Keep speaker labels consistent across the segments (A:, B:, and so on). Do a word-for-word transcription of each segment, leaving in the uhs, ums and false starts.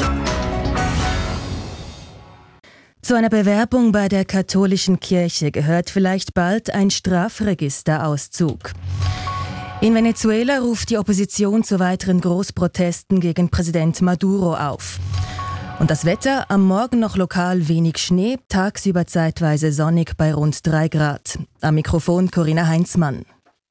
A: Zu einer Bewerbung bei der katholischen Kirche gehört vielleicht bald ein Strafregisterauszug. In Venezuela ruft die Opposition zu weiteren Großprotesten gegen Präsident Maduro auf. Und das Wetter, am Morgen noch lokal wenig Schnee, tagsüber zeitweise sonnig bei rund drei Grad. Am Mikrofon Corinna Heinzmann.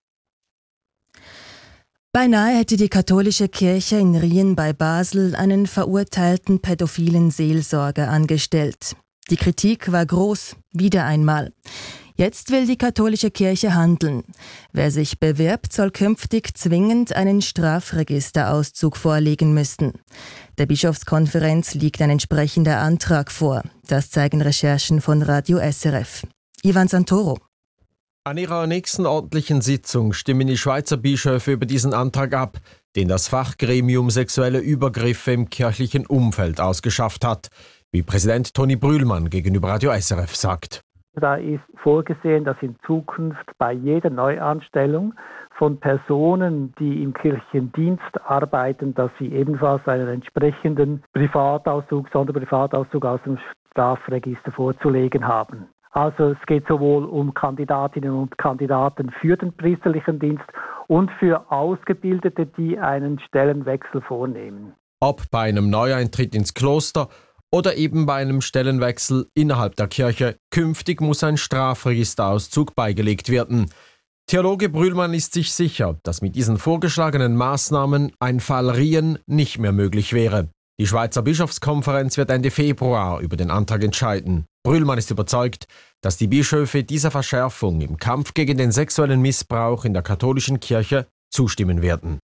A: Beinahe hätte die katholische Kirche in Rien bei Basel einen verurteilten pädophilen Seelsorger angestellt. Die Kritik war groß, wieder einmal. Jetzt will die katholische Kirche handeln. Wer sich bewirbt, soll künftig zwingend einen Strafregisterauszug vorlegen müssen. Der Bischofskonferenz liegt ein entsprechender Antrag vor. Das zeigen Recherchen von Radio S R F. Ivan Santoro.
B: An ihrer nächsten ordentlichen Sitzung stimmen die Schweizer Bischöfe über diesen Antrag ab, den das Fachgremium sexuelle Übergriffe im kirchlichen Umfeld ausgeschafft hat, wie Präsident Toni Brühlmann gegenüber Radio S R F sagt.
C: Da ist vorgesehen, dass in Zukunft bei jeder Neuanstellung von Personen, die im Kirchendienst arbeiten, dass sie ebenfalls einen entsprechenden Privatauszug, Sonderprivatauszug aus dem Strafregister vorzulegen haben. Also es geht sowohl um Kandidatinnen und Kandidaten für den priesterlichen Dienst und für Ausgebildete, die einen Stellenwechsel vornehmen.
B: Ob bei einem Neueintritt ins Kloster oder eben bei einem Stellenwechsel innerhalb der Kirche, künftig muss ein Strafregisterauszug beigelegt werden. Theologe Brühlmann ist sich sicher, dass mit diesen vorgeschlagenen Maßnahmen ein Fall Rien nicht mehr möglich wäre. Die Schweizer Bischofskonferenz wird Ende Februar über den Antrag entscheiden. Brühlmann ist überzeugt, dass die Bischöfe dieser Verschärfung im Kampf gegen den sexuellen Missbrauch in der katholischen Kirche zustimmen werden.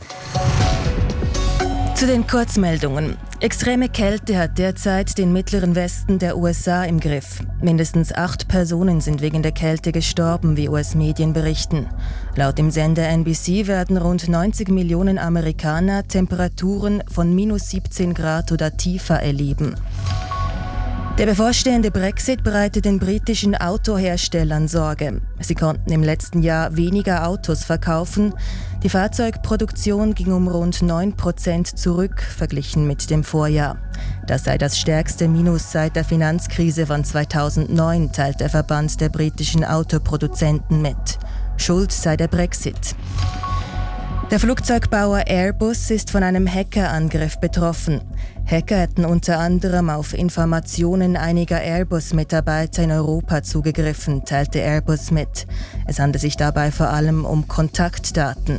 A: Zu den Kurzmeldungen. Extreme Kälte hat derzeit den mittleren Westen der U S A im Griff. Mindestens acht Personen sind wegen der Kälte gestorben, wie U S-Medien berichten. Laut dem Sender N B C werden rund neunzig Millionen Amerikaner Temperaturen von minus siebzehn Grad oder tiefer erleben. Der bevorstehende Brexit bereitet den britischen Autoherstellern Sorge. Sie konnten im letzten Jahr weniger Autos verkaufen. Die Fahrzeugproduktion ging um rund neun Prozent zurück, verglichen mit dem Vorjahr. Das sei das stärkste Minus seit der Finanzkrise von zweitausendneun, teilt der Verband der britischen Autoproduzenten mit. Schuld sei der Brexit. Der Flugzeugbauer Airbus ist von einem Hackerangriff betroffen. Hacker hätten unter anderem auf Informationen einiger Airbus-Mitarbeiter in Europa zugegriffen, teilte Airbus mit. Es handelt sich dabei vor allem um Kontaktdaten.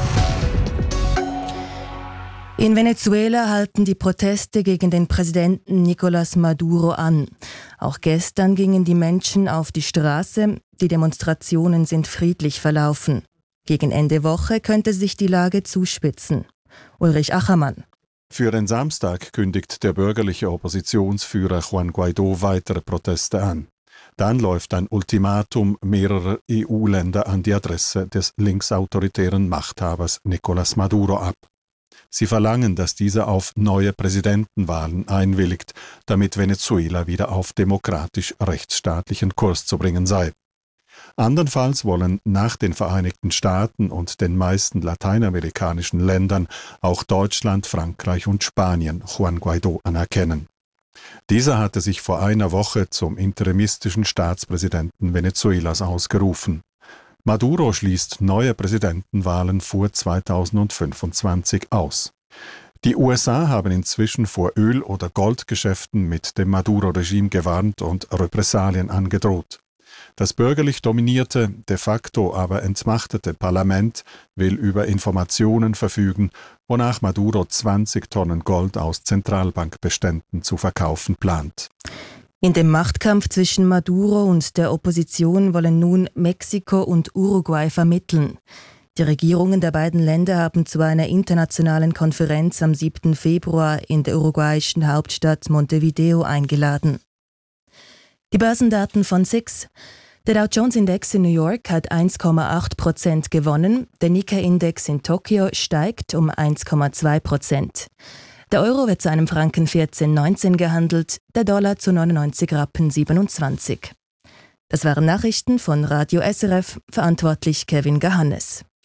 A: In Venezuela halten die Proteste gegen den Präsidenten Nicolás Maduro an. Auch gestern gingen die Menschen auf die Straße. Die Demonstrationen sind friedlich verlaufen. Gegen Ende Woche könnte sich die Lage zuspitzen. Ulrich Achermann.
D: Für den Samstag kündigt der bürgerliche Oppositionsführer Juan Guaidó weitere Proteste an. Dann läuft ein Ultimatum mehrerer E U-Länder an die Adresse des linksautoritären Machthabers Nicolás Maduro ab. Sie verlangen, dass dieser auf neue Präsidentenwahlen einwilligt, damit Venezuela wieder auf demokratisch-rechtsstaatlichen Kurs zu bringen sei. Andernfalls wollen nach den Vereinigten Staaten und den meisten lateinamerikanischen Ländern auch Deutschland, Frankreich und Spanien Juan Guaidó anerkennen. Dieser hatte sich vor einer Woche zum interimistischen Staatspräsidenten Venezuelas ausgerufen. Maduro schließt neue Präsidentenwahlen vor zweitausendfünfundzwanzig aus. Die U S A haben inzwischen vor Öl- oder Goldgeschäften mit dem Maduro-Regime gewarnt und Repressalien angedroht. Das bürgerlich dominierte, de facto aber entmachtete Parlament will über Informationen verfügen, wonach Maduro zwanzig Tonnen Gold aus Zentralbankbeständen zu verkaufen plant.
A: In dem Machtkampf zwischen Maduro und der Opposition wollen nun Mexiko und Uruguay vermitteln. Die Regierungen der beiden Länder haben zu einer internationalen Konferenz am siebten Februar in der uruguayischen Hauptstadt Montevideo eingeladen. Die Börsendaten von S I X. Der Dow Jones Index in New York hat eins Komma acht Prozent gewonnen, der Nikkei-Index in Tokio steigt um eins Komma zwei Prozent. Der Euro wird zu einem Franken vierzehn neunzehn gehandelt, der Dollar zu neunundneunzig Rappen siebenundzwanzig. Das waren Nachrichten von Radio S R F, verantwortlich Kevin Gahannes.